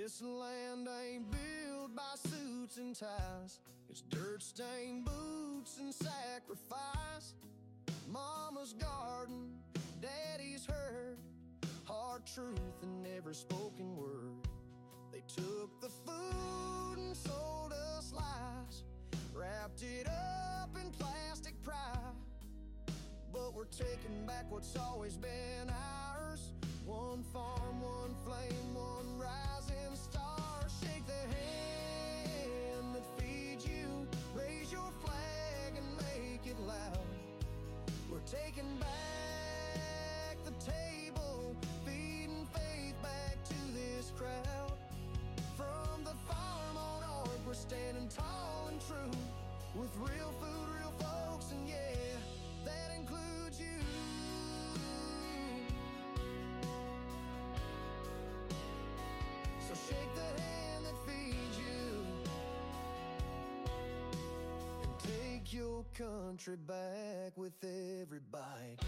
This land ain't built by suits and ties. It's dirt-stained boots and sacrifice. Mama's garden, daddy's herd, hard truth in every spoken word. They took the food and sold us lies, wrapped it up in plastic pride. But we're taking back what's always been ours. One farm, one flame, one rising star. Shake the hand that feeds you, raise your flag and make it loud. We're taking back the table, feeding faith back to this crowd. From the farm on Ark, we're standing tall and true, with real food, real folks, and yeah, that includes you. So shake the hand that feeds you, and take your country back with every bite.